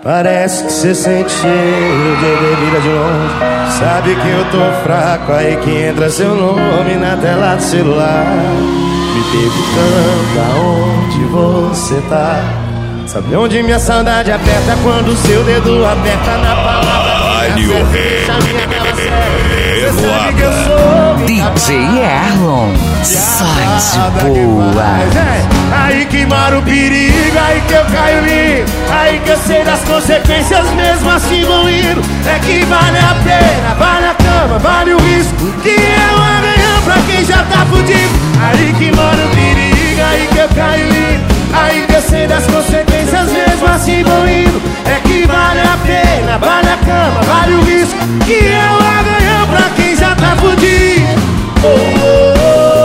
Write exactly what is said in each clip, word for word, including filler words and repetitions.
Parece que cê sente cheiro de bebida de longe. Sabe que eu tô fraco, aí que entra seu nome na tela do celular. Me perguntando aonde você tá. Sabe onde minha saudade aperta quando seu dedo aperta na palavra. Vale o rei. Cê sabe que eu sou D J Erlon, só de boa. Aí que mora o perigo, aí que eu caio lindo. Aí que eu sei das consequências, mesmo assim vou indo. É que vale a pena, vale a cama, vale o risco. Que é um amanhã pra quem já tá fudido. Aí que mora o perigo, aí que eu caio lindo. Aí que eu sei das consequências, mesmo assim vou indo. É que vale a pena, vale a cama, vale o risco. Que é um amanhã pra quem já tá fudido. Oh, oh,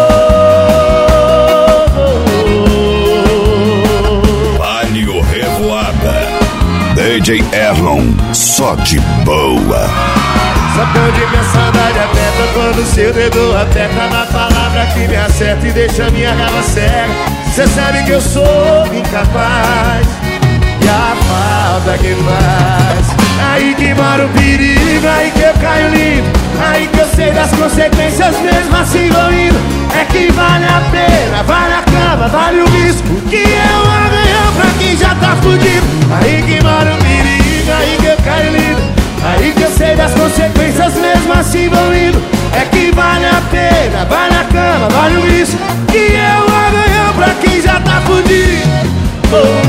oh, oh. Vale o Revoada. D J Erlon, só de boa. Sabe onde minha saudade aperta quando seu dedo aperta na palavra que me acerta e deixa minha raiva cega. Cê sabe que eu sou incapaz e a falta que faz. Aí que mora o perigo, aí que eu caio lindo. Aí que eu sei das consequências, mesmo assim vou indo. É que vale a pena, vale a cama, vale o risco. Que é um amanhã pra quem já tá fudido. Aí que mora o perigo, aí que eu caio lindo. Aí que eu sei das consequências, mesmo assim vou indo. É que vale a pena, vale a cama, vale o risco. Que é um amanhã pra quem já tá fudido. Oh.